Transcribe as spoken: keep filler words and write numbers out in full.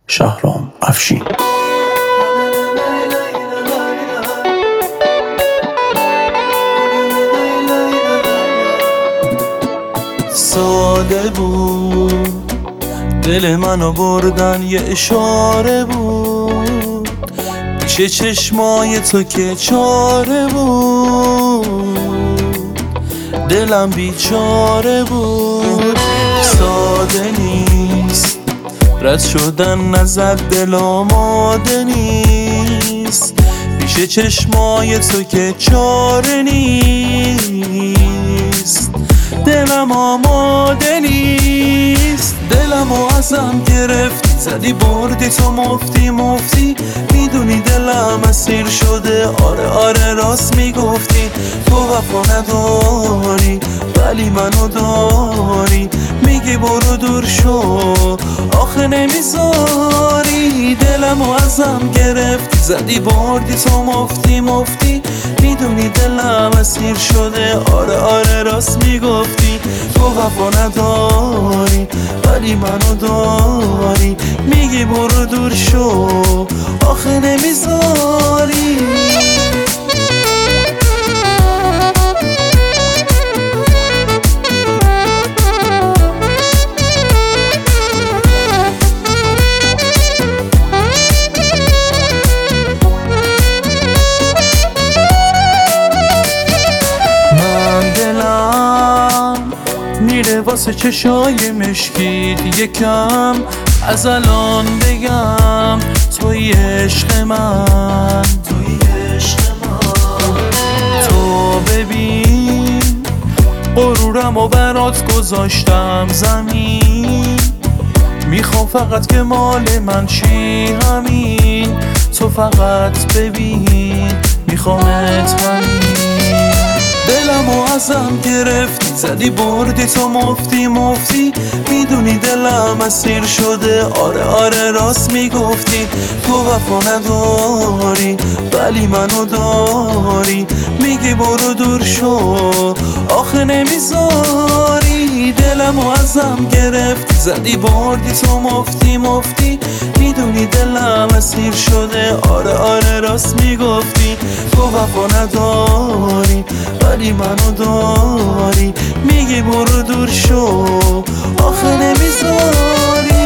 شهرام افشین. ساده بود دل منو بردن، یه اشاره بود پیش چشمای تو که چاره بود، دلم بیچاره بود. ساده نیست رد شدن ازت، دل آماده نیست پیش چشمای تو که چاره نیست، دلم آماده نیست. دلمو ازم گرفتی، زدی بردی تو مفتی مفتی، میدونی دلم اسیر شده. آره آره راست میگفتی، تو وفا نداری ولی منو داری. میگی برو دور شو آخه نمیذاری. دلمو ازم گرفتی، زدی بردی تو مفتی مفتی، میدونی دلم اسیر شده. آره آره راست میگفتی، تو وفا نداری ولی منو داری. میگی برو دور شو آخه نمیذاری. میره واسه چشای مشکید، یکم از الان بگم توی عشق من، توی عشق من. تو ببین غرورم و برات گذاشتم زمین، میخوام فقط که مال من چی همین. تو فقط ببین میخوامت همین. دلمو ازم گرفتی، زدی بردی تو مفتی مفتی، میدونی دلم اسیر شده. آره آره راست میگفتی، تو وفا نداری ولی منو داری. میگی برو دور شو آخه نمیذاری. دلمو ازم گرفتی، زدی بردی تو مفتی مفتی، میدونی دلم اسیر شده. آره آره راست میگفتی، تو وفا نداری ولی منو داری. میگی برو دور شو آخه نمیذاری.